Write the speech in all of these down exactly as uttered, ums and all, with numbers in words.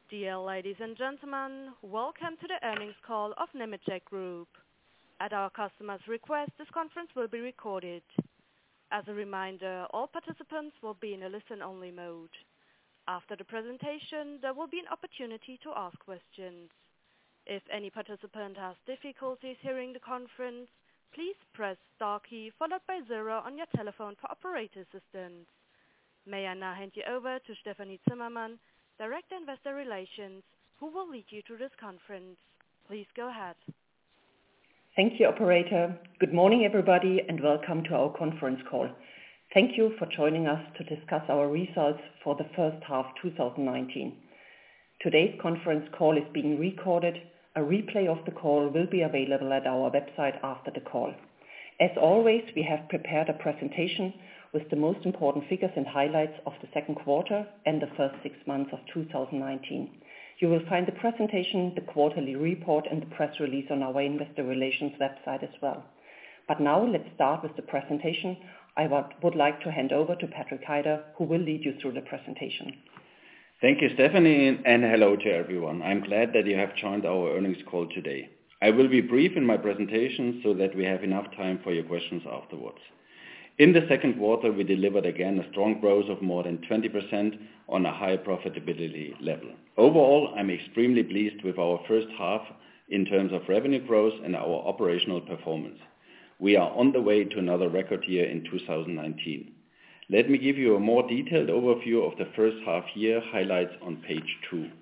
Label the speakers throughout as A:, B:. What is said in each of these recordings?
A: Dear ladies and gentlemen, welcome to the earnings call of Nemetschek Group. At our customer's request, this conference will be recorded. As a reminder, all participants will be in a listen-only mode. After the presentation, there will be an opportunity to ask questions. If any participant has difficulties hearing the conference, please press star key followed by zero on your telephone for operator assistance. May I now hand you over to Stefanie Zimmermann, Director Investor Relations, who will lead you through this conference. Please go ahead.
B: Thank you, operator. Good morning, everybody, and welcome to our conference call. Thank you for joining us to discuss our results for the first half two thousand nineteen. Today's conference call is being recorded. A replay of the call will be available at our website after the call. As always, we have prepared a presentation with the most important figures and highlights of the second quarter and the first six months of two thousand nineteen. You will find the presentation, the quarterly report, and the press release on our investor relations website as well. But now let's start with the presentation. I would like to hand over to Patrick Heider, who will lead you through the presentation.
C: Thank you, Stephanie, and hello to everyone. I'm glad that you have joined our earnings call today. I will be brief in my presentation so that we have enough time for your questions afterwards. In the second quarter, we delivered again a strong growth of more than twenty percent on a high profitability level. Overall, I'm extremely pleased with our first half in terms of revenue growth and our operational performance. We are on the way to another record year in two thousand nineteen. Let me give you a more detailed overview of the first half year highlights on page two.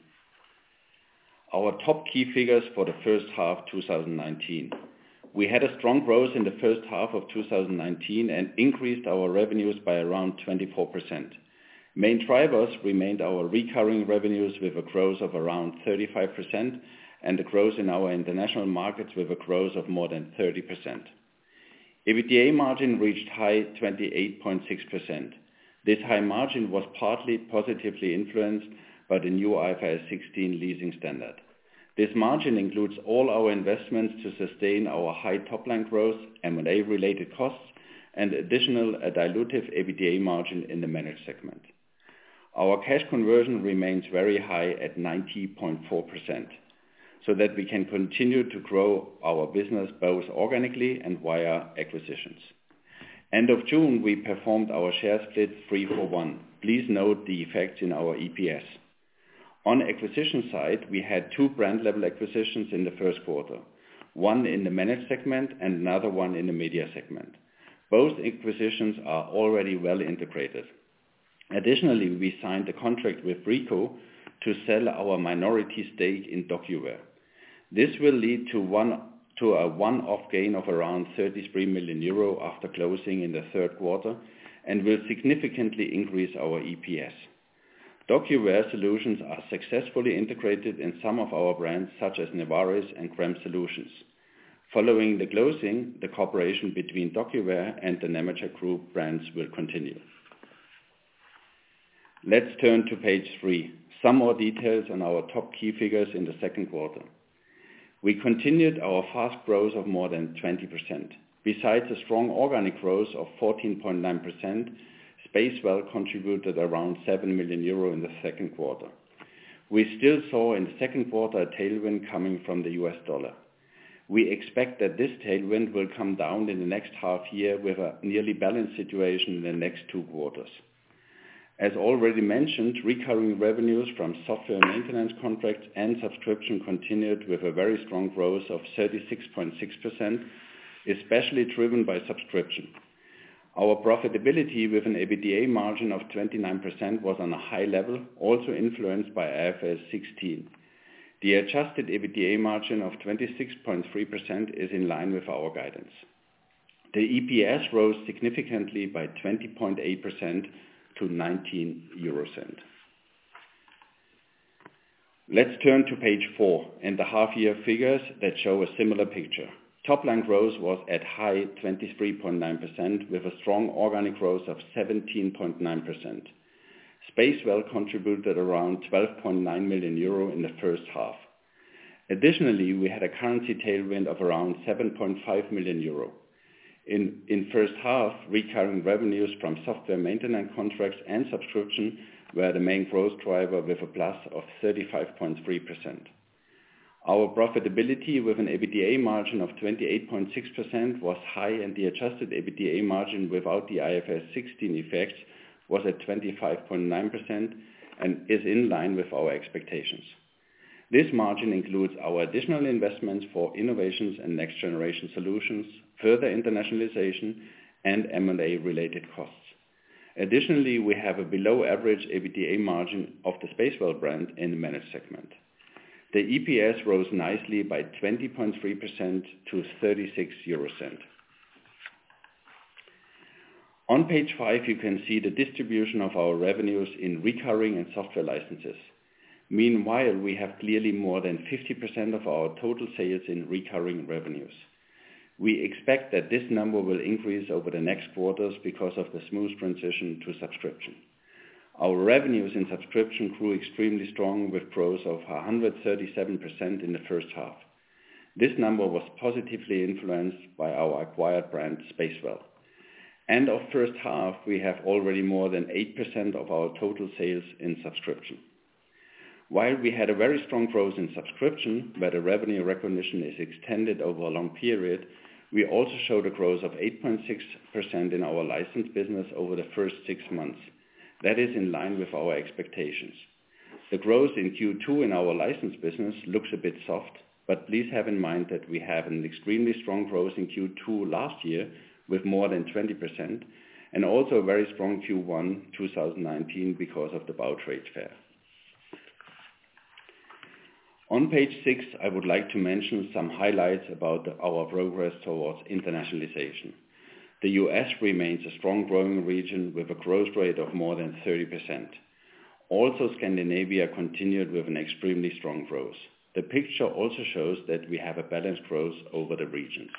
C: Our top key figures for the first half two thousand nineteen. We had a strong growth in the first half of two thousand nineteen and increased our revenues by around twenty-four percent. Main drivers remained our recurring revenues with a growth of around thirty-five percent and the growth in our international markets with a growth of more than thirty percent. EBITDA margin reached high twenty-eight point six percent. This high margin was partly positively influenced by the new I F R S sixteen leasing standard. This margin includes all our investments to sustain our high top-line growth, M and A-related costs, and additional a dilutive EBITDA margin in the managed segment. Our cash conversion remains very high at ninety point four percent, so that we can continue to grow our business both organically and via acquisitions. End of June, we performed our share split three for one. Please note the effects in our E P S. On acquisition side, we had two brand-level acquisitions in the first quarter, one in the managed segment and another one in the media segment. Both acquisitions are already well integrated. Additionally, we signed a contract with Ricoh to sell our minority stake in DocuWare. This will lead to one to a one-off gain of around thirty-three million euro after closing in the third quarter and will significantly increase our E P S. DocuWare solutions are successfully integrated in some of our brands such as Nevaris and Creme Solutions. Following the closing, the cooperation between DocuWare and the Nemetschek Group brands will continue. Let's turn to page three. Some more details on our top key figures in the second quarter. We continued our fast growth of more than twenty percent. Besides a strong organic growth of fourteen point nine percent, Spacewell contributed around seven million euro in the second quarter. We still saw in the second quarter a tailwind coming from the U S dollar. We expect that this tailwind will come down in the next half year with a nearly balanced situation in the next two quarters. As already mentioned, recurring revenues from software maintenance contracts and subscription continued with a very strong growth of thirty-six point six percent, especially driven by subscription. Our profitability with an EBITDA margin of twenty-nine percent was on a high level, also influenced by I F R S sixteen. The adjusted EBITDA margin of twenty-six point three percent is in line with our guidance. The E P S rose significantly by twenty point eight percent to nineteen euro cent. Let's turn to page four and the half-year figures that show a similar picture. Top-line growth was at high twenty-three point nine percent with a strong organic growth of seventeen point nine percent. Spacewell contributed around twelve point nine million euro in the first half. Additionally, we had a currency tailwind of around seven point five million euro. In in first half, recurring revenues from software maintenance contracts and subscription were the main growth driver with a plus of thirty-five point three percent. Our profitability with an EBITDA margin of twenty-eight point six percent was high, and the adjusted EBITDA margin without the I F R S sixteen effects was at twenty-five point nine percent and is in line with our expectations. This margin includes our additional investments for innovations and next generation solutions, further internationalization, and M and A related costs. Additionally, we have a below average EBITDA margin of the Spacewell brand in the managed segment. The E P S rose nicely by twenty point three percent to thirty-six euro cent. On page five, you can see the distribution of our revenues in recurring and software licenses. Meanwhile, we have clearly more than fifty percent of our total sales in recurring revenues. We expect that this number will increase over the next quarters because of the smooth transition to subscription. Our revenues in subscription grew extremely strong with growth of one hundred thirty-seven percent in the first half. This number was positively influenced by our acquired brand Spacewell. End of first half, we have already more than eight percent of our total sales in subscription. While we had a very strong growth in subscription, where the revenue recognition is extended over a long period, we also showed a growth of eight point six percent in our license business over the first six months. That is in line with our expectations. The growth in Q two in our license business looks a bit soft, but please have in mind that we have an extremely strong growth in Q two last year with more than twenty percent, and also a very strong Q one twenty nineteen because of the Bau Trade Fair. On page six, I would like to mention some highlights about our progress towards internationalization. The U S remains a strong growing region with a growth rate of more than thirty percent. Also, Scandinavia continued with an extremely strong growth. The picture also shows that we have a balanced growth over the regions.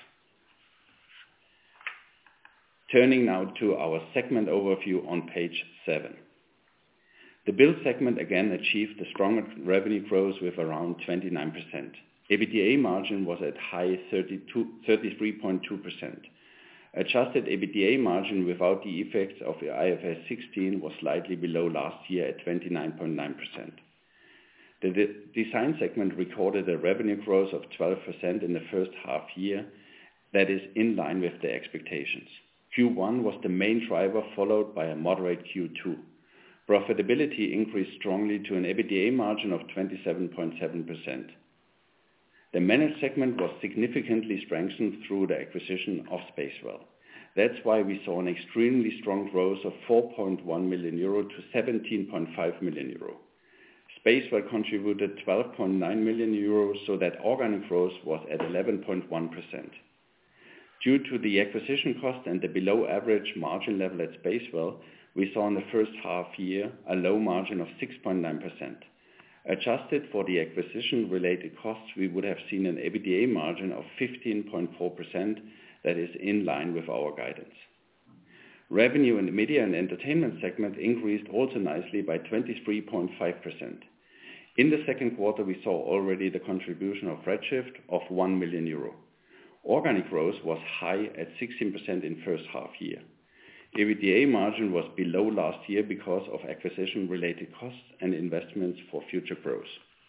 C: Turning now to our segment overview on page seven. The Build segment again achieved a strong revenue growth with around twenty-nine percent. EBITDA margin was at high thirty-three point two percent. Adjusted EBITDA margin without the effects of the I F R S sixteen was slightly below last year at twenty-nine point nine percent. The de- Design segment recorded a revenue growth of twelve percent in the first half year. That is in line with the expectations. Q one was the main driver, followed by a moderate Q two. Profitability increased strongly to an EBITDA margin of twenty-seven point seven percent. The Managed segment was significantly strengthened through the acquisition of Spacewell. That's why we saw an extremely strong growth of four point one million euro to seventeen point five million euro. Spacewell contributed twelve point nine million euro, so that organic growth was at eleven point one percent. Due to the acquisition cost and the below average margin level at Spacewell, we saw in the first half year a low margin of six point nine percent. Adjusted for the acquisition related costs, we would have seen an EBITDA margin of fifteen point four percent, that is in line with our guidance. Revenue in the Media and Entertainment segment increased also nicely by twenty-three point five percent. In the second quarter, we saw already the contribution of Redshift of one million euro. Organic growth was high at sixteen percent in first half year. EBITDA margin was below last year because of acquisition-related costs and investments for future growth.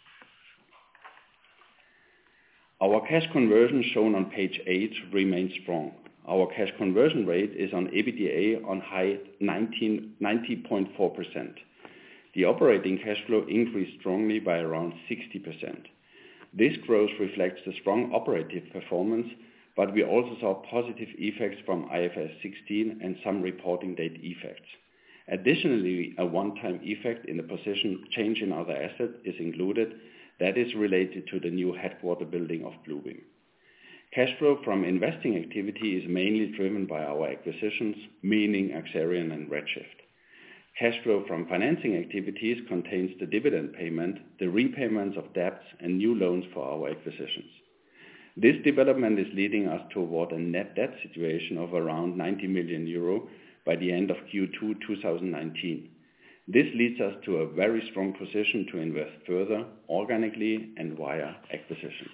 C: Our cash conversion shown on page eight remains strong. Our cash conversion rate is on EBITDA on high ninety point four percent. The operating cash flow increased strongly by around sixty percent. This growth reflects the strong operative performance, but we also saw positive effects from I F R S sixteen and some reporting date effects. Additionally, a one-time effect in the position change in other assets is included that is related to the new headquarter building of Bluebeam. Cash flow from investing activity is mainly driven by our acquisitions, meaning Axerion and Redshift. Cash flow from financing activities contains the dividend payment, the repayments of debts, and new loans for our acquisitions. This development is leading us toward a net debt situation of around ninety million euro by the end of Q two twenty nineteen. This leads us to a very strong position to invest further, organically and via acquisitions.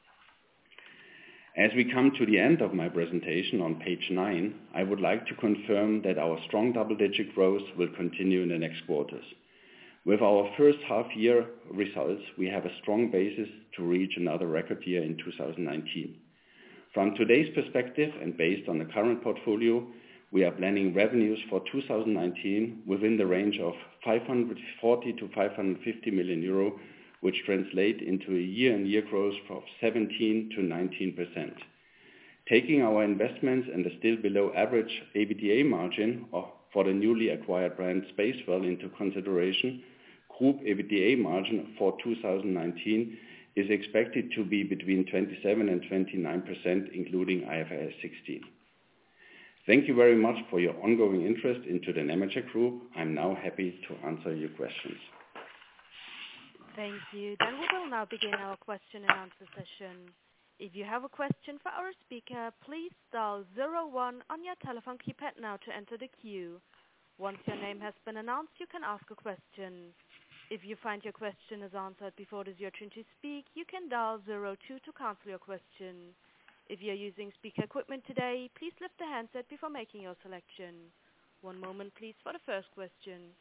C: As we come to the end of my presentation on page nine, I would like to confirm that our strong double-digit growth will continue in the next quarters. With our first half-year results, we have a strong basis to reach another record year in two thousand nineteen. From today's perspective and based on the current portfolio, we are planning revenues for two thousand nineteen within the range of five hundred forty to five hundred fifty million euro, which translate into a year-on-year growth of seventeen to nineteen percent. Taking our investments and the still below average EBITDA margin of, for the newly acquired brand Spacewell into consideration, group EBITDA margin for two thousand nineteen is expected to be between twenty-seven and twenty-nine percent, including I F R S sixteen. Thank you very much for your ongoing interest into the Nemetschek Group. I'm now happy to answer your questions.
A: Thank you. Then we will now begin our question and answer session. If you have a question for our speaker, please dial zero one on your telephone keypad now to enter the queue. Once your name has been announced, you can ask a question. If you find your question is answered before it is your turn to speak, you can dial zero two to cancel your question. If you are using speaker equipment today, please lift the handset before making your selection. One moment, please, for the first question.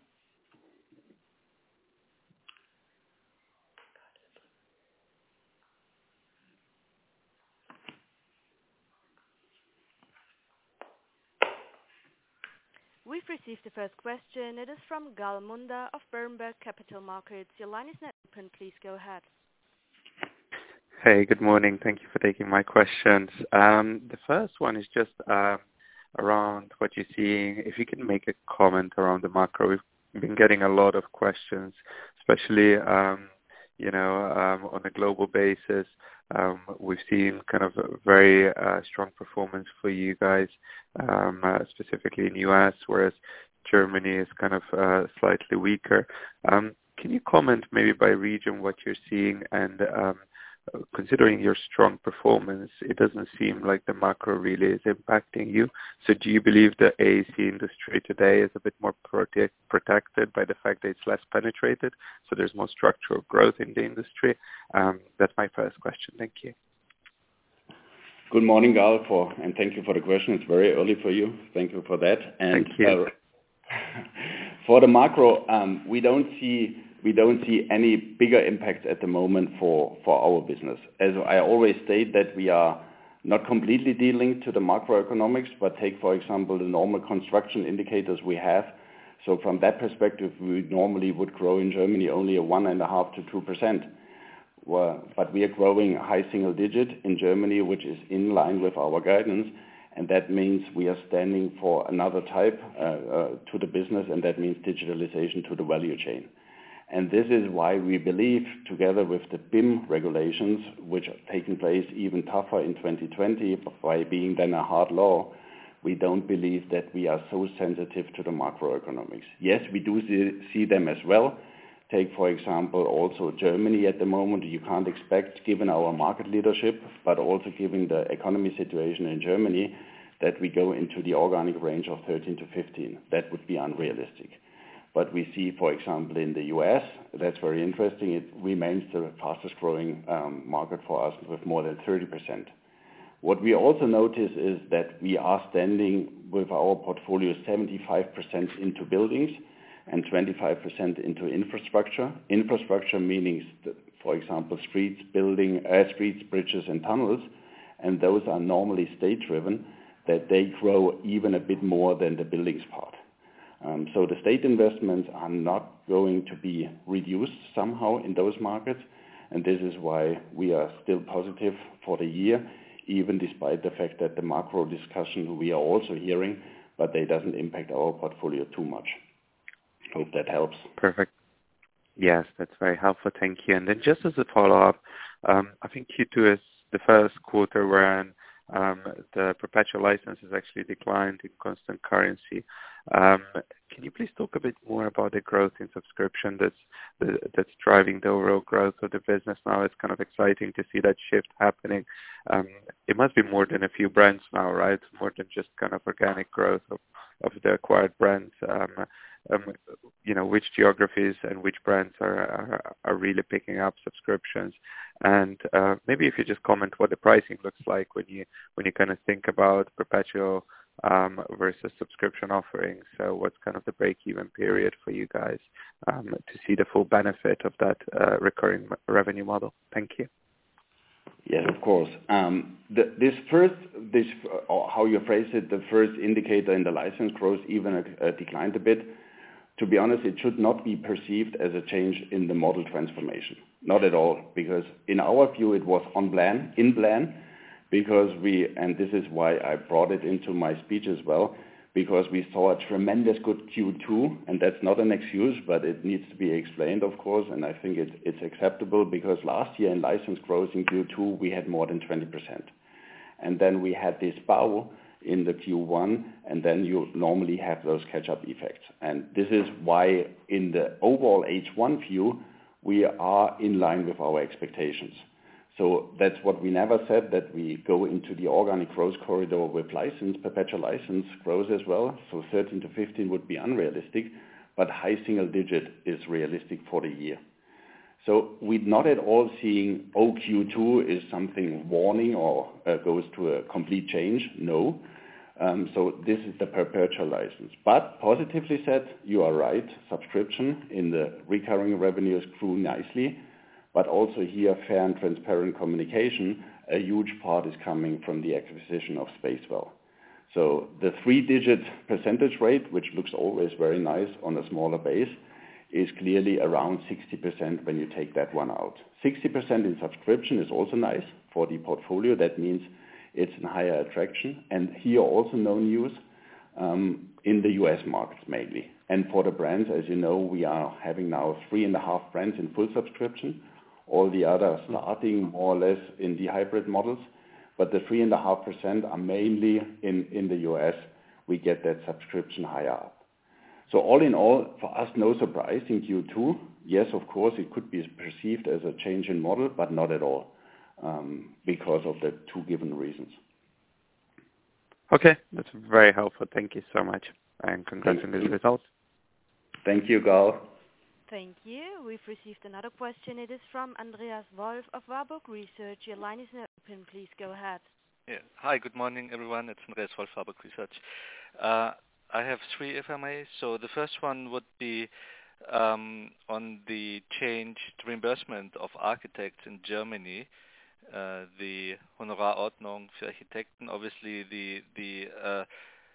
A: We've received the first question. It is from Gal Munda of Berenberg Capital Markets. Your line is now open. Please go ahead.
D: Hey, good morning. Thank you for taking my questions. Um, the first one is just uh, around what you're seeing. If you can make a comment around the macro. We've been getting a lot of questions, especially um, you know, um, on a global basis. Um, we've seen kind of a very uh, strong performance for you guys, um, uh, specifically in the U S, whereas Germany is kind of uh, slightly weaker. Um, can you comment maybe by region what you're seeing? And um, considering your strong performance, it doesn't seem like the macro really is impacting you. So do you believe the A E C industry today is a bit more prote- protected by the fact that it's less penetrated, so there's more structural growth in the industry? Um, that's my first question. Thank you.
C: Good morning, Gal, for, and thank you for the question. It's very early for you. Thank you for that. And
D: thank you.
C: Uh, for the macro, um, we don't see we don't see any bigger impacts at the moment for, for our business. As I always state that we are not completely dealing to the macroeconomics, but take, for example, the normal construction indicators we have. So from that perspective, we normally would grow in Germany only a one and a half to two percent. Well, but we are growing high single digit in Germany, which is in line with our guidance. And that means we are standing for another type uh, uh, to the business, and that means digitalization to the value chain. And this is why we believe, together with the B I M regulations, which are taking place even tougher in twenty twenty, by being then a hard law, we don't believe that we are so sensitive to the macroeconomics. Yes, we do see, see them as well. Take, for example, also Germany at the moment. You can't expect, given our market leadership, but also given the economy situation in Germany, that we go into the organic range of thirteen to fifteen. That would be unrealistic. But we see, for example, in the U S, that's very interesting, it remains the fastest growing um, market for us with more than thirty percent. What we also notice is that we are standing with our portfolio seventy-five percent into buildings and twenty-five percent into infrastructure. Infrastructure meaning, for example, streets, building, uh, streets, bridges, and tunnels, and those are normally state-driven, that they grow even a bit more than the buildings part. Um, so the state investments are not going to be reduced somehow in those markets, and this is why we are still positive for the year, even despite the fact that the macro discussion we are also hearing, but they doesn't impact our portfolio too much. Hope that helps.
D: Perfect. Yes, that's very helpful. Thank you. And then just as a follow-up, um, I think Q two is the first quarter wherein um, the perpetual licenses actually declined in constant currency. Um, can you please talk a bit more about the growth in subscription that's the, that's driving the overall growth of the business now? It's kind of exciting to see that shift happening. Um, it must be more than a few brands now, right? More than just kind of organic growth of, of the acquired brands. Um, um, you know, which geographies and which brands are, are, are really picking up subscriptions? And uh, maybe if you just comment what the pricing looks like when you when you kind of think about perpetual um, versus subscription offerings. So what's kind of the break-even period for you guys um, to see the full benefit of that uh, recurring revenue model? Thank you.
C: Yes, of course. Um, the, this first, this or how you phrase it, the first indicator in the license growth even uh, declined a bit. To be honest, it should not be perceived as a change in the model transformation. Not at all, because in our view it was on plan, in plan, because we, and this is why I brought it into my speech as well, because we saw a tremendous good Q two, and that's not an excuse, but it needs to be explained, of course, and I think it, it's acceptable because last year in license growth in Q two we had more than twenty percent. And then we had this bow in the Q one, and then you normally have those catch-up effects. And this is why in the overall H one view, we are in line with our expectations. So that's what we never said, that we go into the organic growth corridor with license, perpetual license growth as well. So thirteen to fifteen would be unrealistic, but high single digit is realistic for the year. So we're not at all seeing, oh, Q two is something warning or uh, goes to a complete change. No. Um, so this is the perpetual license. But positively said, you are right, subscription in the recurring revenues grew nicely. But also here, fair and transparent communication, a huge part is coming from the acquisition of Spacewell. So the three-digit percentage rate, which looks always very nice on a smaller base, is clearly around sixty percent when you take that one out. sixty percent in subscription is also nice for the portfolio. That means it's a higher attraction. And here also no news um, in the U S markets mainly. And for the brands, as you know, we are having now three and a half brands in full subscription. All the others starting more or less in the hybrid models, but the three and a half percent are mainly in, in the U S. We get that subscription higher up. So all in all, for us, no surprise in Q two. Yes, of course, it could be perceived as a change in model, but not at all, um, because of the two given reasons.
D: Okay, that's very helpful. Thank you so much, and congrats on these results.
C: Thank you, Gal.
A: Thank you. We've received another question. It is from Andreas Wolf of Warburg Research. Your line is now open. Please go ahead.
E: Yeah. Hi, good morning, everyone. It's Andreas Wolf, Warburg Research. Uh, I have three, if I may. So the first one would be um, on the changed reimbursement of architects in Germany, uh, the Honorarordnung für Architekten. Obviously, the the uh,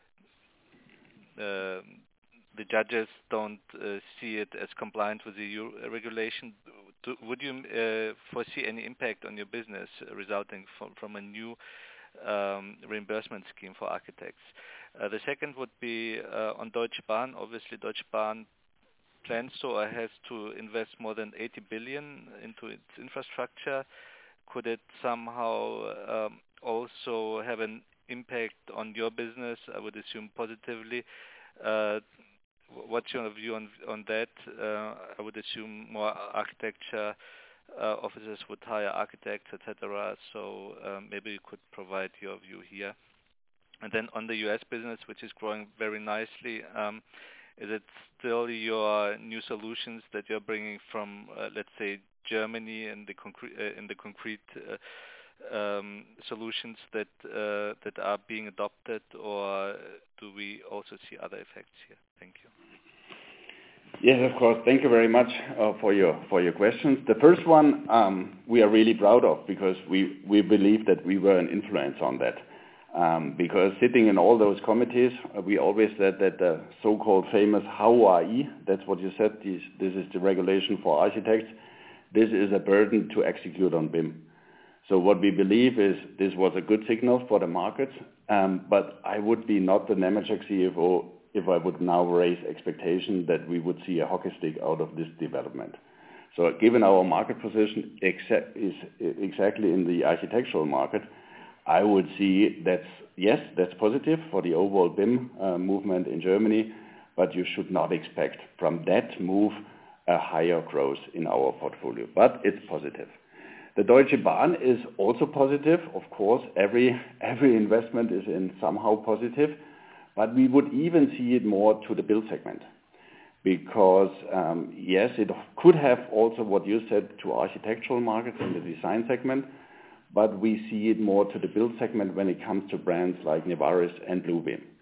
E: uh, the judges don't uh, see it as compliant with the E U regulation. Do, would you uh, foresee any impact on your business resulting from, from a new um, reimbursement scheme for architects? Uh, the second would be uh, on Deutsche Bahn. Obviously, Deutsche Bahn plans to or has to invest more than eighty billion into its infrastructure. Could it somehow um, also have an impact on your business? I would assume positively. Uh, What's your view on on that? Uh, I would assume more architecture uh, offices would hire architects, et cetera. So um, maybe you could provide your view here. And then on the U S business, which is growing very nicely, um, is it still your new solutions that you're bringing from, uh, let's say, Germany and the concrete uh, in the concrete uh, um, solutions that uh, that are being adopted, or do we also see other effects here? Thank you.
C: Yes, of course. Thank you very much uh, for your for your questions. The first one um, we are really proud of because we, we believe that we were an influence on that. Um, because sitting in all those committees, uh, we always said that the so-called famous H O A I, that's what you said, this, this is the regulation for architects, this is a burden to execute on B I M. So what we believe is this was a good signal for the market, um, but I would be not the Nemetschek C F O if I would now raise expectation that we would see a hockey stick out of this development. So given our market position exa- is exactly in the architectural market, I would see that's, yes, that's positive for the overall B I M uh, movement in Germany, but you should not expect from that move a higher growth in our portfolio. But it's positive. The Deutsche Bahn is also positive. Of course, every every investment is in somehow positive, but we would even see it more to the build segment. Because, um, yes, it could have also what you said to architectural markets in the design segment, but we see it more to the build segment when it comes to brands like Nevaris and Bluebeam.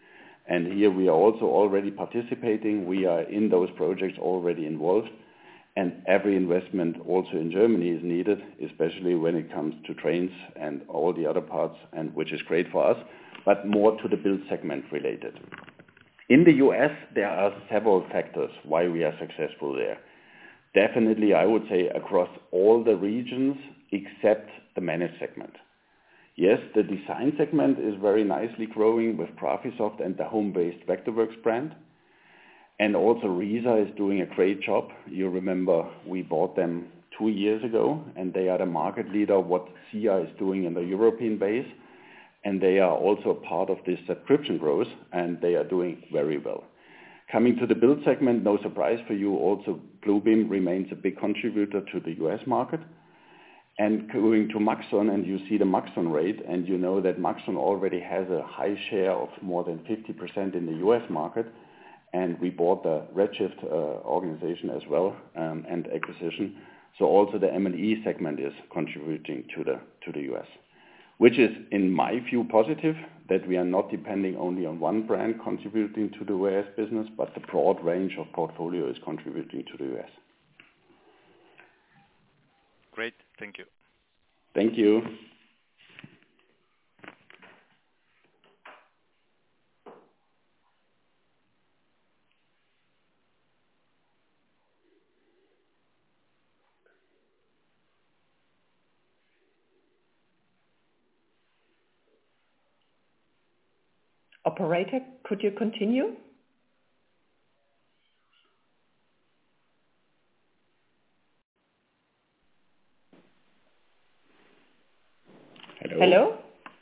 C: And here we are also already participating. We are in those projects already involved. And every investment also in Germany is needed, especially when it comes to trains and all the other parts, and which is great for us, but more to the build segment related. In the U S, there are several factors why we are successful there. Definitely, I would say across all the regions except the managed segment. Yes, the design segment is very nicely growing with Graphisoft and the home-based Vectorworks brand. And also Risa is doing a great job. You remember we bought them two years ago, and they are the market leader what S I A is doing in the European base. And they are also part of this subscription growth, and they are doing very well. Coming to the build segment, no surprise for you, also Bluebeam remains a big contributor to the U S market. And going to Maxon, and you see the Maxon rate, and you know that Maxon already has a high share of more than fifty percent in the U S market. And we bought the Redshift uh, organization as well, um, and acquisition. So also the M and E segment is contributing to the to the U S, which is, in my view, positive that we are not depending only on one brand contributing to the U S business, but the broad range of portfolio is contributing to the U S.
E: Great, thank you.
C: Thank you.
B: Operator, could you continue?
C: Hello?
B: Hello?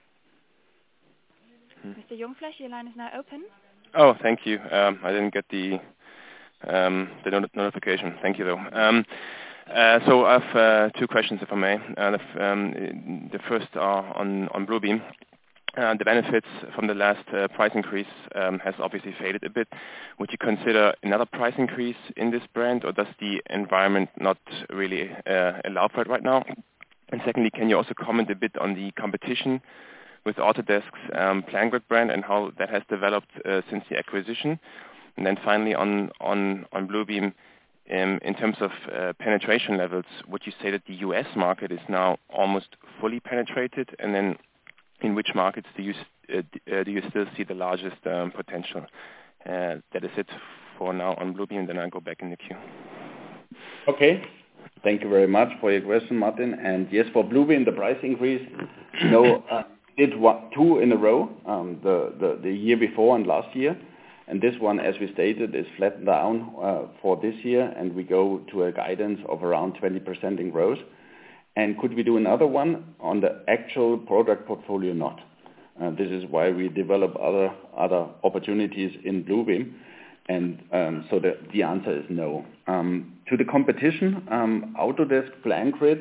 F: Mister Jungfleisch, your line is now open.
G: Oh, thank you. Um, I didn't get the um, the not- notification. Thank you, though. Um, uh, so I have uh, two questions, if I may. Uh, the, f- um, the first are on, on Bluebeam. Uh, the benefits from the last uh, price increase um, has obviously faded a bit. Would you consider another price increase in this brand, or does the environment not really uh, allow for it right now? And secondly, can you also comment a bit on the competition with Autodesk's um, PlanGrid brand and how that has developed uh, since the acquisition? And then finally, on on on Bluebeam, um, in terms of uh, penetration levels, would you say that the U S market is now almost fully penetrated? And then, in which markets do you uh, uh, do you still see the largest um, potential? Uh, that is it for now on Bluebeam. And then I'll go back in the queue.
C: Okay. Thank you very much for your question, Martin. And yes, for Bluebeam, the price increase, you know, uh, did one, two in a row, um, the, the, the year before and last year. And this one, as we stated, is flat down uh, for this year, and we go to a guidance of around twenty percent in growth. And could we do another one on the actual product portfolio? Not. Uh, this is why we develop other other opportunities in Bluebeam. And um, so the, the answer is no. Um, to the competition, um, Autodesk PlanGrid,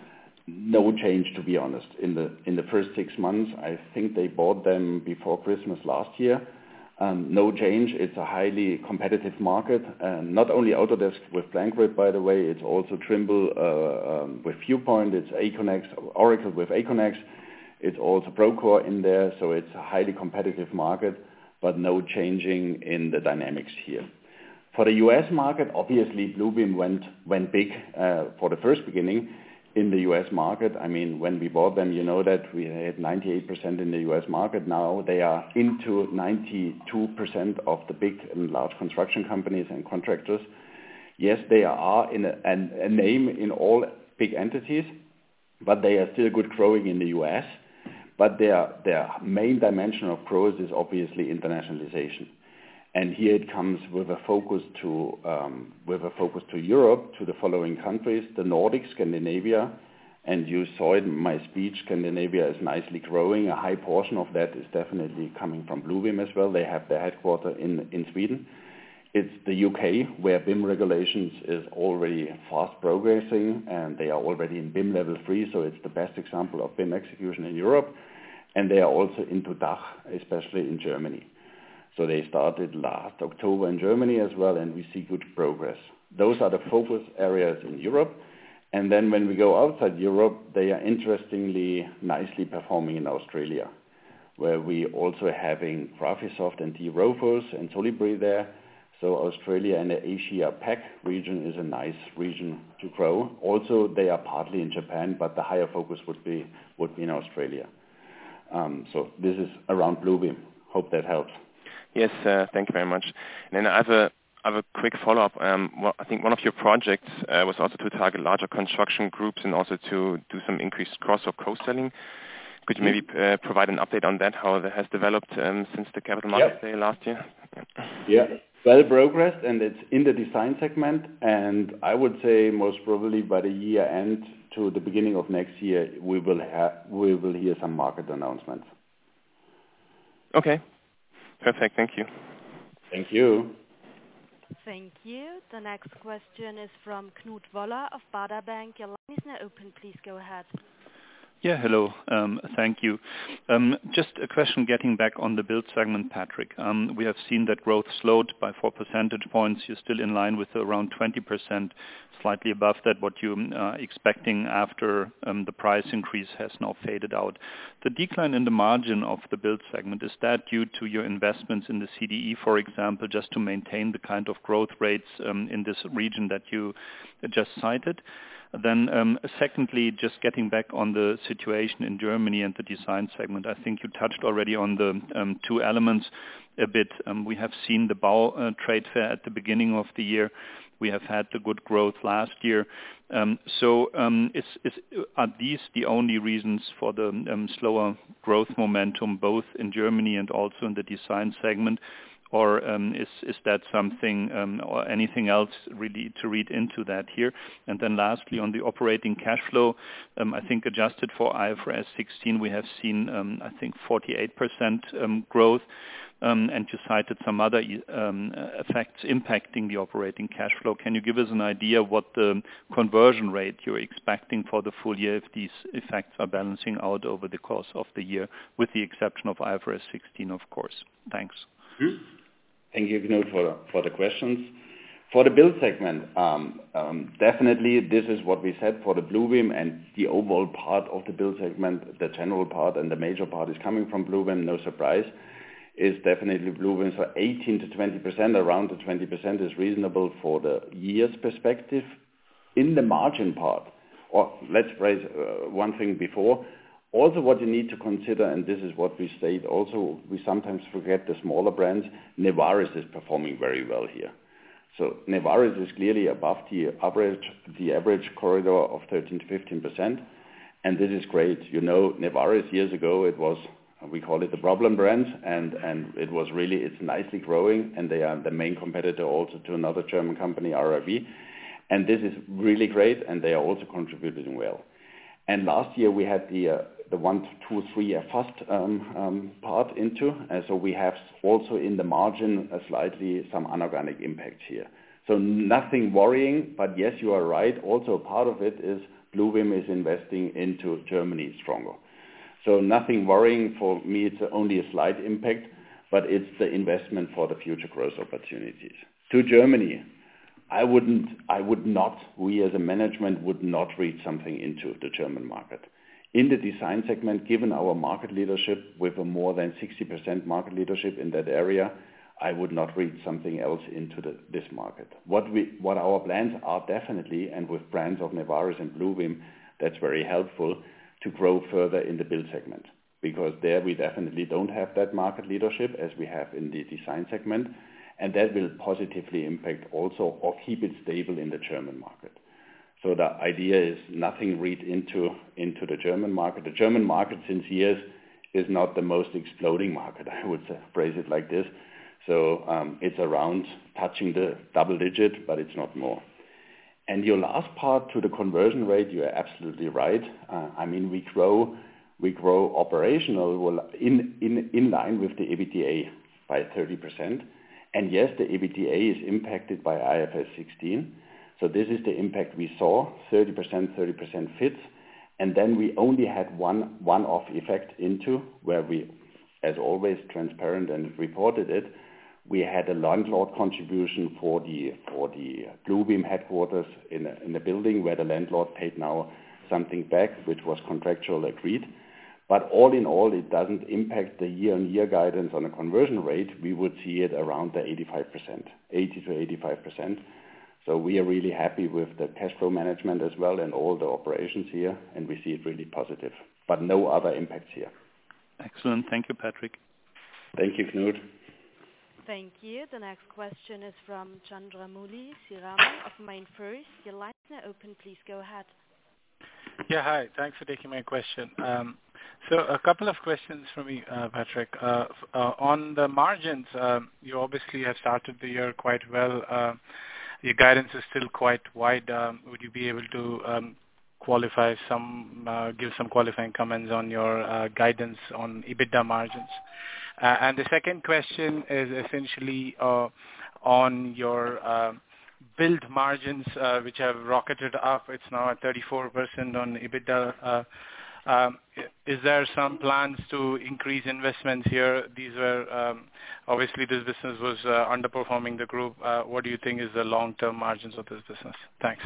C: no change, to be honest. In the in the first six months, I think they bought them before Christmas last year. Um, no change. It's a highly competitive market. Uh, not only Autodesk with PlanGrid, by the way, it's also Trimble uh, um, with Viewpoint. It's Aconex, Oracle with Aconex. It's also Procore in there. So it's a highly competitive market, but no changing in the dynamics here. For the U S market, obviously Bluebeam went went big uh, for the first beginning in the U S market. I mean, when we bought them, you know that we had ninety-eight percent in the U S market. Now they are into ninety-two percent of the big and large construction companies and contractors. Yes, they are in a, an, a name in all big entities, but they are still good growing in the U S. But their their main dimension of growth is obviously internationalization. And here it comes with a focus to um, with a focus to Europe, to the following countries: the Nordics, Scandinavia, and you saw it in my speech. Scandinavia is nicely growing. A high portion of that is definitely coming from Bluebeam as well. They have their headquarters in in Sweden. It's the U K, where B I M regulations is already fast progressing, and they are already in B I M level three. So it's the best example of B I M execution in Europe, and they are also into D A C H, especially in Germany. So they started last October in Germany as well, and we see good progress. Those are the focus areas in Europe. And then when we go outside Europe, they are interestingly nicely performing in Australia, where we also having Graphisoft and D. Rofus and Solibri there. So Australia and the Asia Pac region is a nice region to grow. Also, they are partly in Japan, but the higher focus would be would be in Australia. Um, so this is around Bluebeam. Hope that helps.
G: Yes, uh, thank you very much. And then I have a I have a quick follow-up. Um, well, I think one of your projects uh, was also to target larger construction groups and also to do some increased cross or co-selling. Could you maybe uh, provide an update on that, how that has developed um, since the Capital Markets Day last year?
C: Yeah. yeah, well progressed, and it's in the design segment, and I would say most probably by the year end to the beginning of next year, we will have we will hear some market announcements.
G: Okay, perfect. Thank you.
C: Thank you.
A: Thank you. The next question is from Knut Woller of Baader Bank. Your line is now open. Please go ahead.
H: Yeah, hello. Um, thank you. Um, just a question getting back on the build segment, Patrick. Um, we have seen that growth slowed by four percentage points. You're still in line with around twenty percent, slightly above that, what you're uh, expecting after um, the price increase has now faded out. The decline in the margin of the build segment, is that due to your investments in the C D E, for example, just to maintain the kind of growth rates um, in this region that you just cited? Then um, secondly, just getting back on the situation in Germany and the design segment, I think you touched already on the um, two elements a bit. Um, we have seen the Bau uh, trade fair at the beginning of the year. We have had the good growth last year. Um, so um, is, is, are these the only reasons for the um, slower growth momentum, both in Germany and also in the design segment? Or um, is is that something um, or anything else really to read into that here? And then lastly, on the operating cash flow, um, I think adjusted for I F R S sixteen, we have seen, um, I think, forty-eight percent um, growth, um, and you cited some other um, effects impacting the operating cash flow. Can you give us an idea what the conversion rate you're expecting for the full year if these effects are balancing out over the course of the year, with the exception of I F R S sixteen, of course? Thanks.
C: Hmm. Thank you, Knut, for, for the questions. For the build segment, um, um, definitely this is what we said for the Bluebeam, and the overall part of the build segment, the general part and the major part is coming from Bluebeam, no surprise, is definitely Bluebeam. So eighteen to twenty percent, around the twenty percent is reasonable for the year's perspective. In the margin part, or let's phrase uh, one thing before, also what you need to consider, and this is what we state also, we sometimes forget the smaller brands, Nevaris is performing very well here. So Nevaris is clearly above the average, the average corridor of thirteen to fifteen percent, and this is great. You know, Nevaris years ago, it was, we call it the problem brand, and, and it was really, it's nicely growing, and they are the main competitor also to another German company, R I B, and this is really great, and they are also contributing well. And last year we had the uh, the one, two, three uh, fast um, um, part into, uh, so we have also in the margin uh, slightly some inorganic impact here. So nothing worrying, but yes, you are right. Also part of it is Bluebeam is investing into Germany stronger. So nothing worrying for me. It's only a slight impact, but it's the investment for the future growth opportunities. To Germany, I wouldn't, I would not, we as a management would not read something into the German market. In the design segment, given our market leadership with a more than sixty percent market leadership in that area, I would not read something else into the, this market. What we, what our plans are definitely, and with brands of Nevaris and Bluebeam, that's very helpful to grow further in the build segment, because there we definitely don't have that market leadership as we have in the design segment. And that will positively impact also or keep it stable in the German market. So the idea is nothing read into, into the German market. The German market since years is not the most exploding market, I would say, phrase it like this. So um, it's around touching the double digit, but it's not more. And your last part to the conversion rate, you are absolutely right. Uh, I mean, we grow, we grow operational in, in, in line with the EBITDA by thirty percent. And yes, the EBITDA is impacted by I F R S sixteen. So this is the impact we saw, thirty percent, thirty percent fits. And then we only had one one-off effect into, where we, as always, transparent and reported it. We had a landlord contribution for the for the Bluebeam headquarters in a, in a building where the landlord paid now something back, which was contractual agreed. But all in all, it doesn't impact the year-on-year guidance on a conversion rate. We would see it around the eighty-five percent, eighty to eighty-five percent. So we are really happy with the cash flow management as well and all the operations here, and we see it really positive. But no other impacts here.
H: Excellent. Thank you, Patrick.
C: Thank you, Knut.
A: Thank you. The next question is from Chandramouli Sriraman of MainFirst. Your line is now open. Please go ahead.
I: Yeah, hi. Thanks for taking my question. Um, so a couple of questions for me, uh, Patrick. Uh, uh, on the margins, um, you obviously have started the year quite well. Uh, your guidance is still quite wide. Um, would you be able to um, qualify some, uh, give some qualifying comments on your uh, guidance on EBITDA margins? Uh, and the second question is essentially uh, on your uh, build margins, uh, which have rocketed up. It's now at thirty-four percent on EBITDA. Uh, um, is there some plans to increase investments here? These were, um, obviously this business was uh, underperforming the group. Uh, what do you think is the long-term margins of this business? Thanks.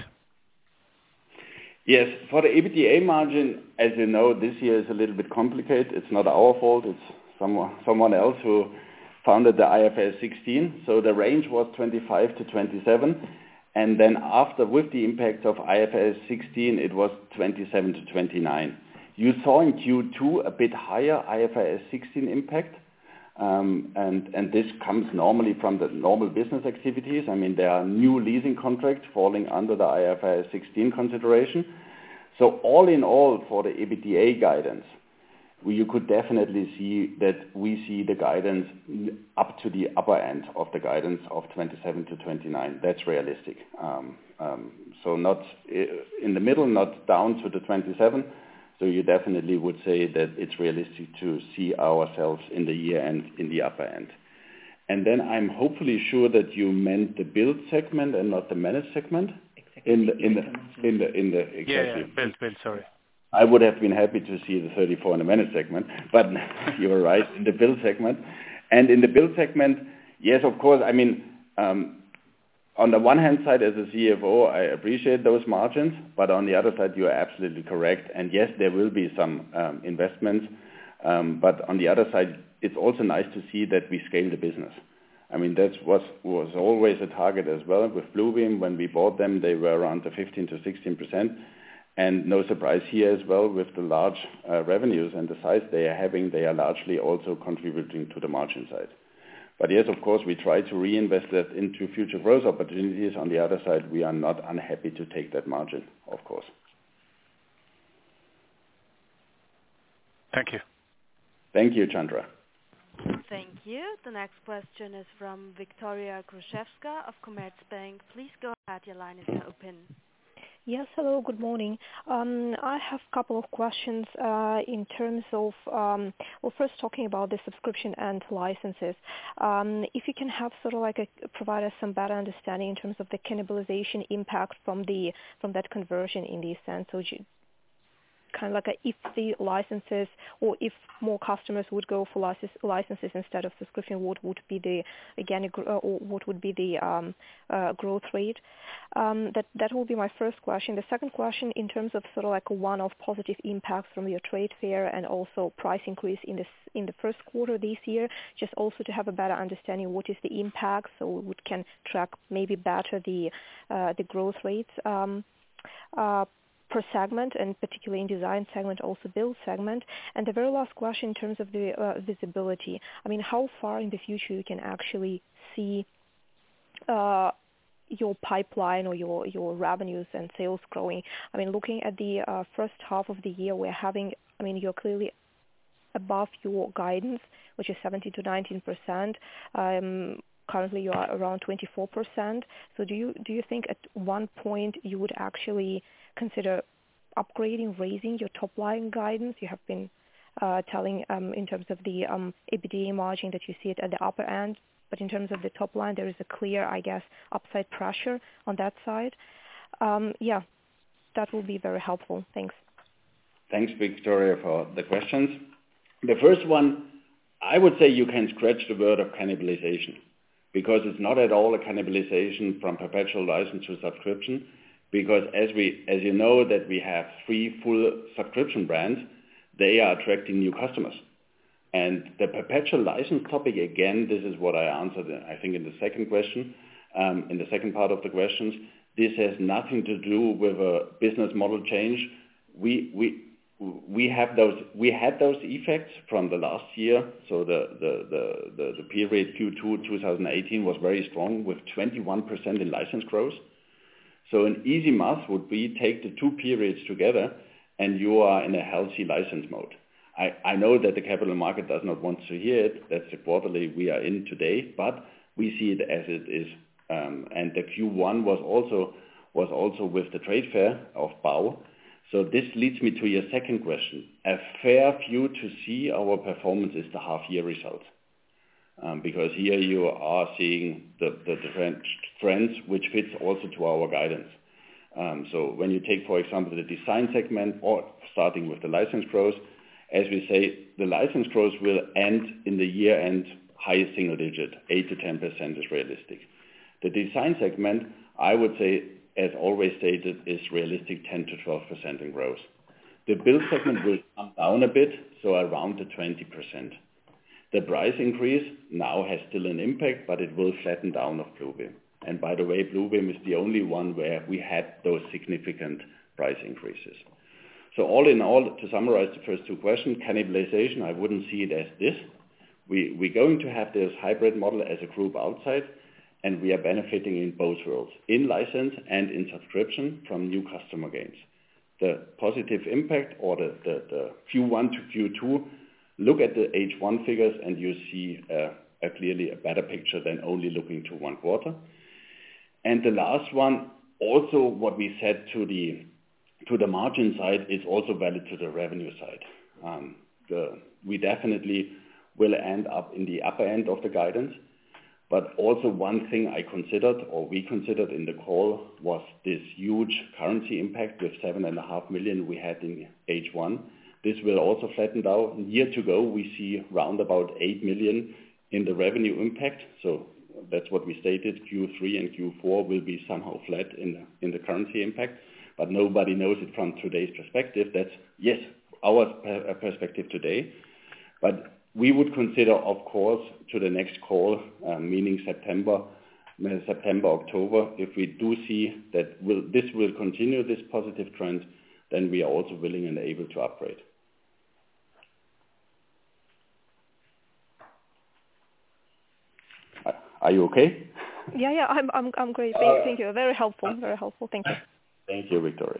C: Yes, for the EBITDA margin, as you know, this year is a little bit complicated. It's not our fault. It's someone, someone else who founded the I F R S sixteen. So the range was twenty-five to twenty-seven. And then after, with the impact of I F R S sixteen, it was twenty-seven to twenty-nine. You saw in Q two a bit higher I F R S sixteen impact. Um, and, and this comes normally from the normal business activities. I mean, there are new leasing contracts falling under the I F R S sixteen consideration. So all in all, for the EBITDA guidance, we, you could definitely see that we see the guidance up to the upper end of the guidance of twenty-seven to twenty-nine. That's realistic. Um, um, so not in the middle, not down to the twenty-seven. So you definitely would say that it's realistic to see ourselves in the year end in the upper end. And then I'm hopefully sure that you meant the build segment and not the manage segment. Exactly. In the in the in the in the exactly.
I: Yeah, yeah, build, build. Sorry.
C: I would have been happy to see the thirty-four in the manage segment, but you were right in the build segment. And in the build segment, yes, of course. I mean. Um, On the one hand side, as a C F O, I appreciate those margins, but on the other side, you are absolutely correct. And yes, there will be some um, investments, um, but on the other side, it's also nice to see that we scale the business. I mean, that was was always a target as well with Bluebeam. When we bought them, they were around the fifteen to sixteen percent. And no surprise here as well with the large uh, revenues and the size they are having, they are largely also contributing to the margin side. But yes, of course, we try to reinvest that into future growth opportunities. On the other side, we are not unhappy to take that margin, of course.
I: Thank you.
C: Thank you, Chandra.
A: Thank you. The next question is from Victoria Gruszewska of Commerzbank. Please go ahead. Your line is now open.
J: Yes, hello, good morning. Um, I have a couple of questions uh, in terms of, um, well, first talking about the subscription and licenses. Um, if you can have sort of like a, provide us some better understanding in terms of the cannibalization impact from the from that conversion in this sense. So you, kind of like a, if the licenses or if more customers would go for licenses, licenses instead of subscription, what would be the organic uh, or what would be the um, uh, growth rate? Um, that that will be my first question. The second question, in terms of sort of like a one-off positive impacts from your trade fair and also price increase in this in the first quarter this year, just also to have a better understanding what is the impact, so we can track maybe better the uh, the growth rates. Um, uh, per segment, and particularly in design segment, also build segment. And the very last question in terms of the uh, visibility. I mean, how far in the future you can actually see uh, your pipeline or your, your revenues and sales growing? I mean, looking at the uh, first half of the year, we're having, I mean, you're clearly above your guidance, which is seventeen to nineteen percent. Um, currently you are around twenty-four percent. So do you do you think at one point you would actually consider upgrading, raising your top line guidance? You have been uh, telling um, in terms of the um, EBITDA margin that you see it at the upper end, but in terms of the top line, there is a clear, I guess, upside pressure on that side. Um, yeah, that will be very helpful. Thanks.
C: Thanks, Victoria, for the questions. The first one, I would say you can scratch the word of cannibalization, because it's not at all a cannibalization from perpetual license to subscription. Because as we, as you know, that we have three full subscription brands, they are attracting new customers. And the perpetual license topic, again, this is what I answered, I think, in the second question, um, in the second part of the questions. This has nothing to do with a business model change. We we we have those we had those effects from the last year. So the the the the, the period Q two twenty eighteen was very strong with twenty-one percent in license growth. So an easy math would be take the two periods together, and you are in a healthy license mode. I, I know that the capital market does not want to hear it. That's the quarterly we are in today, but we see it as it is. Um, and the Q one was also was also with the trade fair of B A U. So this leads me to your second question. A fair view to see our performance is the half-year result, um, because here you are seeing the, the different trends which fits also to our guidance. Um, so when you take, for example, the design segment, or starting with the license growth, as we say, the license growth will end in the year-end highest single digit, eight to ten percent is realistic. The design segment, I would say, as always stated, is realistic ten to twelve percent in growth. The build segment will come down a bit, so around the twenty percent. The price increase now has still an impact, but it will flatten down of Bluebeam. And by the way, Bluebeam is the only one where we had those significant price increases. So all in all, to summarize the first two questions, cannibalization, I wouldn't see it as this. We, we're going to have this hybrid model as a group outside, and we are benefiting in both worlds, in license and in subscription from new customer gains. The positive impact, or the, the, the Q one to Q two, look at the H one figures and you see uh, a clearly a better picture than only looking to one quarter. And the last one, also what we said to the to the margin side is also valid to the revenue side. Um, the, we definitely will end up in the upper end of the guidance. But also one thing I considered, or we considered in the call, was this huge currency impact with seven and a half million we had in H one. This will also flatten down. Year to go, we see round about eight million in the revenue impact. So that's what we stated. Q three and Q four will be somehow flat in the, in the currency impact. But nobody knows it from today's perspective. That's, yes, our perspective today. But we would consider, of course, to the next call, uh, meaning September, September, October, if we do see that will, this will continue, this positive trend, then we are also willing and able to upgrade. Are you okay?
J: Yeah, yeah, I'm, I'm, I'm great. Thank, thank you. Very helpful. Very helpful. Thank you.
C: Thank you, Victoria.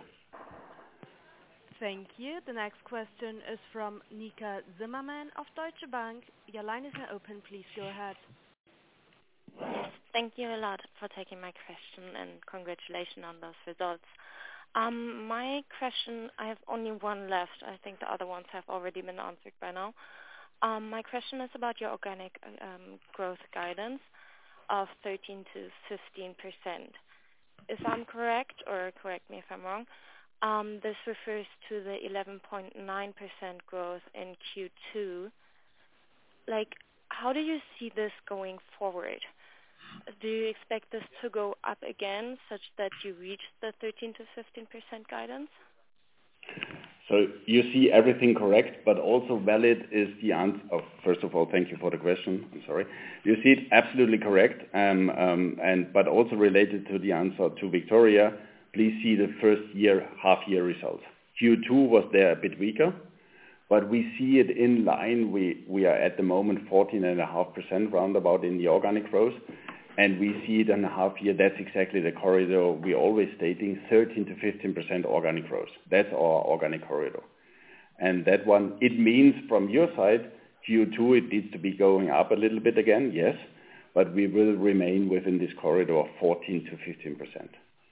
A: Thank you. The next question is from Nika Zimmerman of Deutsche Bank. Your line is now open. Please go ahead.
K: Yes, thank you a lot for taking my question, and congratulations on those results. Um, my question, I have only one left. I think the other ones have already been answered by now. Um, my question is about your organic um, growth guidance of thirteen to fifteen percent. If I'm correct, or correct me if I'm wrong, um, this refers to the eleven point nine percent growth in Q two. Like, how do you see this going forward? Do you expect this to go up again, such that you reach the thirteen to fifteen percent guidance?
C: So you see everything correct, but also valid is the answer. Oh, first of all, thank you for the question. I'm sorry. You see it absolutely correct, um, um, and but also related to the answer to Victoria. Please see the first year, half year results. Q two was there a bit weaker, but we see it in line. We we are at the moment fourteen and a half percent roundabout in the organic growth. And we see it in a half year, that's exactly the corridor we're always stating, thirteen to fifteen percent organic growth. That's our organic corridor. And that one, it means from your side, Q two, it needs to be going up a little bit again, yes, but we will remain within this corridor of fourteen to fifteen percent.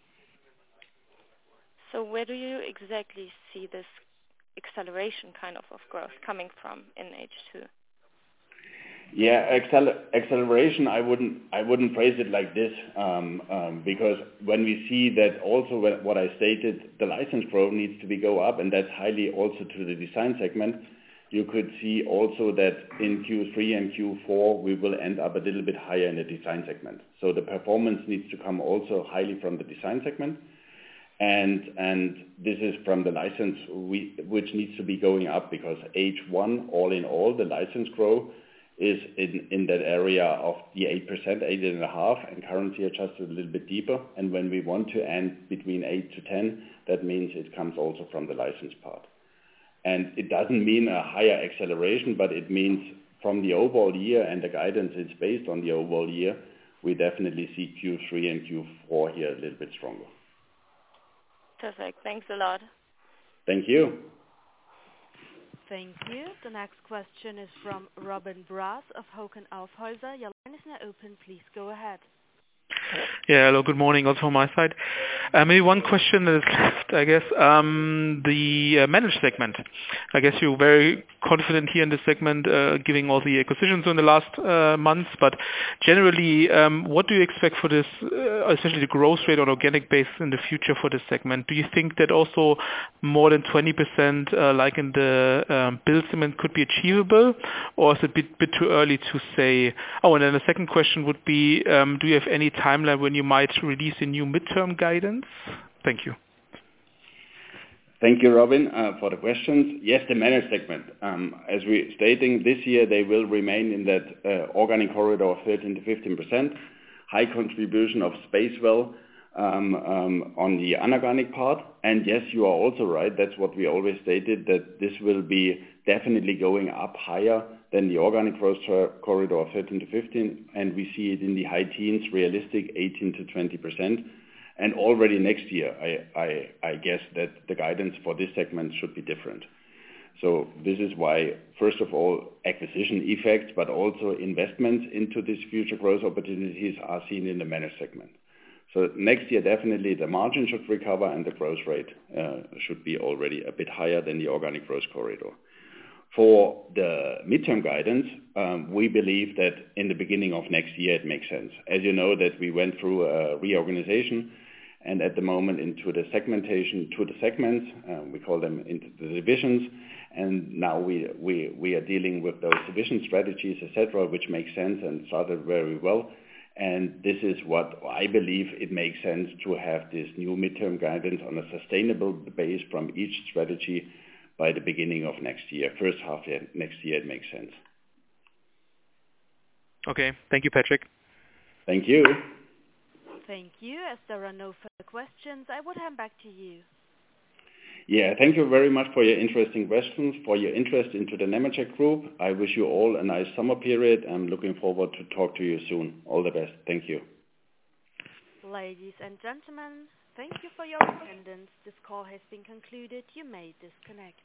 K: So where do you exactly see this acceleration kind of of growth coming from in H two?
C: Yeah, accel- acceleration, I wouldn't I wouldn't phrase it like this, um, um, because when we see that also what I stated, the license growth needs to be go up, and that's highly also to the design segment. You could see also that in Q three and Q four, we will end up a little bit higher in the design segment. So the performance needs to come also highly from the design segment. And and this is from the license we, which needs to be going up because H one, all in all, the license growth is in, in that area of the eight percent, eight and a half, and currency adjusted a little bit deeper. And when we want to end between eight to ten, that means it comes also from the license part. And it doesn't mean a higher acceleration, but it means from the overall year, and the guidance is based on the overall year, we definitely see Q three and Q four here a little bit stronger.
K: Perfect. Thanks a lot.
C: Thank you.
A: Thank you. The next question is from Robin Brass of Hauck and Aufhäuser. Your line is now open. Please go ahead.
L: Yeah, hello, good morning also from my side. Uh, maybe one question is left, I guess. Um, the uh, managed segment. I guess you're very confident here in this segment, uh, giving all the acquisitions in the last uh, months, but generally, um, what do you expect for this, uh, especially the growth rate on organic basis in the future for this segment? Do you think that also more than twenty percent, uh, like in the um, build segment, could be achievable, or is it a bit, bit too early to say? Oh, and then the second question would be, um, do you have any timeline when you might release a new midterm guidance? Thank you.
C: Thank you, Robin, uh, for the questions. Yes, the managed segment. Um, as we're stating, this year they will remain in that uh, organic corridor of thirteen to fifteen percent. High contribution of Spacewell um, um, on the anorganic part. And yes, you are also right. That's what we always stated, that this will be definitely going up higher than the organic growth corridor of thirteen to fifteen. And we see it in the high teens, realistic eighteen to twenty percent. And already next year, I, I, I guess that the guidance for this segment should be different. So this is why, first of all, acquisition effects, but also investments into these future growth opportunities are seen in the managed segment. So next year, definitely the margin should recover and the growth rate uh, should be already a bit higher than the organic growth corridor. For the midterm guidance, um, we believe that in the beginning of next year it makes sense. As you know, that we went through a reorganization, and at the moment into the segmentation to the segments, uh, we call them into the divisions, and now we we we are dealing with those division strategies, et cetera, which makes sense and started very well. And this is what I believe it makes sense to have this new midterm guidance on a sustainable base from each strategy by the beginning of next year. First half year next year, it makes sense.
L: Okay. Thank you, Patrick.
C: Thank you.
A: Thank you. As there are no further questions, I would hand back to you.
C: Yeah, thank you very much for your interesting questions, for your interest into the Nemetschek Group. I wish you all a nice summer period. I'm looking forward to talk to you soon. All the best. Thank you.
A: Ladies and gentlemen, thank you for your attendance. This call has been concluded. You may disconnect.